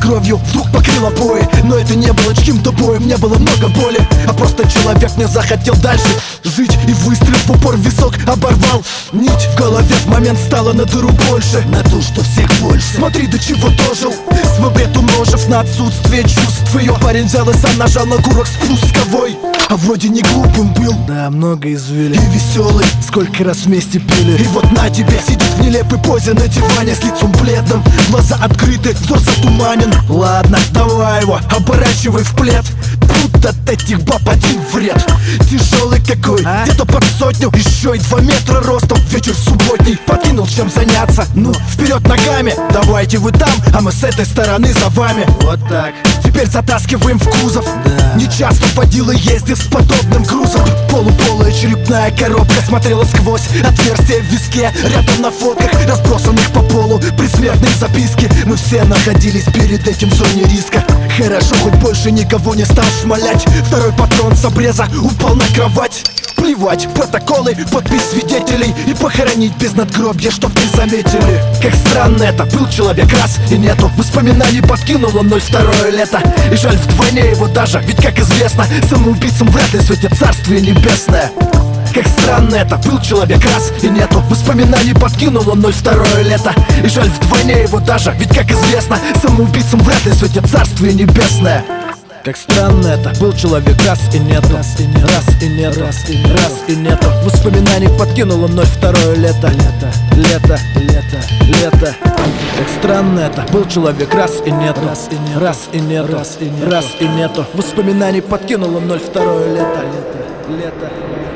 кровью вдруг покрыл обои. Но это не было чьим-то боем, не было много боли, а просто человек не захотел дальше жить. И выстрел в упор в висок оборвал нить. В голове в момент стало на дыру больше, на ту, что всех больше. Смотри, до чего дожил, свой бред умножив на отсутствие чувств. Ее парень взял и сам нажал на курок спусковой. А вроде не глупым был, да, много извели, и веселый, сколько раз вместе пили. И вот на тебе сидит в нелепой позе на диване с лицом бледным, глаза открыты, взор затуманен. Ладно, давай его, оборачивай в плед. Тут от этих баб один вред. Тяжелый какой, где-то под сотню, еще и 2 метра ростом. Вечер субботний, подкинул чем заняться. Ну, вперед ногами, давайте вы там, а мы с этой стороны за вами. Вот так. Теперь затаскиваем в кузов, да. Не часто водила ездит с подобным грузом. Полуполая черепная коробка смотрела сквозь отверстие в виске. Рядом на фотках, разбросанных по полу, предсмертные записки. Мы все находились перед этим в зоне риска. Хорошо, хоть больше никого не стал шмалять. Второй патрон с обреза упал на кровать. Плевать, протоколы, подпись свидетелей и похоронить без надгробья, чтоб не заметили. Как странно это, был человек раз и нету. Воспоминаний подкинуло 02 лето. И жаль вдвойне его даже, ведь как известно, самоубийцам вряд ли светит царствие небесное. Как странно это, был человек раз и нету. Воспоминаний подкинуло 02 лето. И жаль вдвойне его даже, ведь как известно, самоубийцам вряд ли светит царствие небесное. Как странно это, был человек раз и нету, раз и нету, раз и нету. Воспоминаний подкинуло 02 лето. Лето. Как странно это, был человек раз и нету, раз и нету. Воспоминаний подкинуло 02 лето.